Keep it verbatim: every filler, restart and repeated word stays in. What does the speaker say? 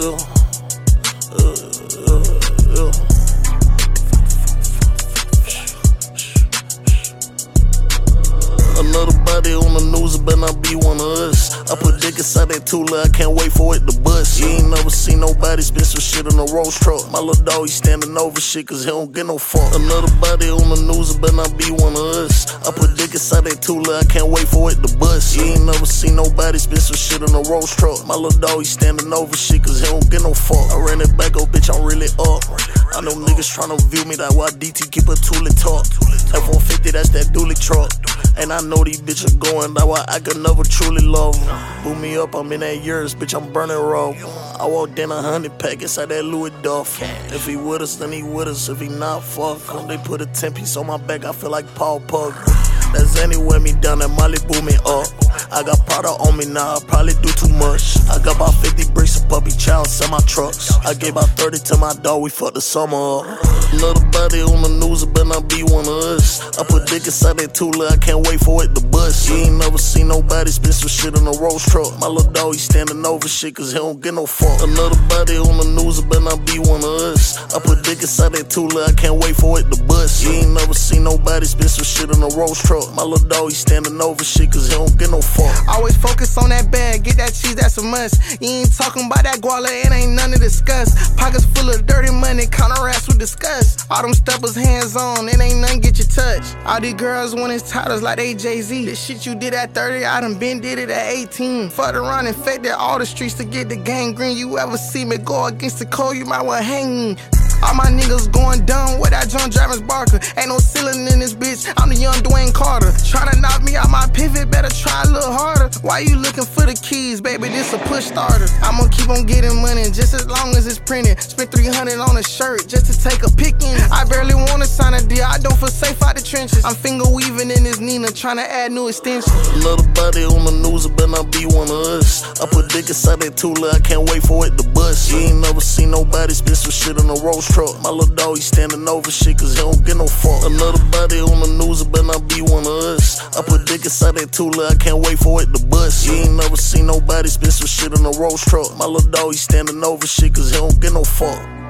uh, uh, uh, uh. Another body on the news, it better not be one of us. I put dick inside that Tula, I can't wait for it to bust. You ain't never seen nobody spend some shit in a Rolls truck. My little dog, he standing over shit cause he don't get no fuck. Another body on the news, it better not be one of us. I put dick inside that Tula, I can't wait for it to bust. You ain't never seen nobody spend some shit in a Rolls truck. My little dog, he standing over shit cause he don't get no fuck. I ran it back, oh bitch, I'm really up. I know niggas tryna view me, that why D T keep a Tula talk. F one fifty, that's that dually truck. And I know these bitches going, that why I could never truly love them. Boot me up, I'm in that years, bitch, I'm burning raw. I walked in a hundred pack inside that Louis Duff. If he with us, then he with us. If he not, fuck him. They put a ten piece on my back, I feel like Paul Pug. That's anywhere me down, that Molly boot me up. I got Prada on me now, I probably do too much. I got about fifty bricks of puppy child, sell my trucks. I gave about thirty to my dog, we fucked the summer up. Another body on the news, it better not be one of us. I put dick inside that Tula, I can't wait for it to bust. You ain't never seen nobody spend some shit in a Rolls truck. My little dog, he standing over shit cause he don't get no fuck. Another body on the news, it better not be one of us. I put dick inside that Tula, I can't wait for it to bust. You ain't never seen nobody spend some shit in a Rolls truck. My little dog, he standing over shit cause he don't get no fuck. Always focus on that bag, get that cheese, that's a must. You ain't talking about that guala, it ain't none to discuss. Pockets full of dirty money, counter rats with disgust. All them steppers hands on, it ain't nothing get your touch. All these girls want his titles like they Jay-Z. This shit you did at thirty, I done been did it at eighteen. Fucked around and infected all the streets to get the gang green. You ever see me go against the cold, you might want hang me. All my niggas going dumb with that John Jarvis Barker. Ain't no ceiling in this bitch, I'm the young Dwayne Carter. Tryna knock me out my pivot, better try a little harder. Why you looking for the keys, baby, this a push starter. I'ma keep on getting money just as long as it's printed. Spent three hundred on a shirt just to take a pick in. I barely wanna sign a deal, I don't feel safe out the trenches. I'm finger weaving in this Nina, tryna add new extensions. Another body on the news, it better not be one of us. I put dick inside that Tula, I can't wait for it to bust. You ain't never seen nobody spend some shit in a Rolls truck. My little dog, he standing over shit cause he don't get no fuck. Another body on the news, it better not be one of us. I put dick inside that Tula, I can't wait for it to bust. You ain't never seen nobody spend some shit in a Rolls truck. My little dog, he standing over shit cause he don't get no fuck.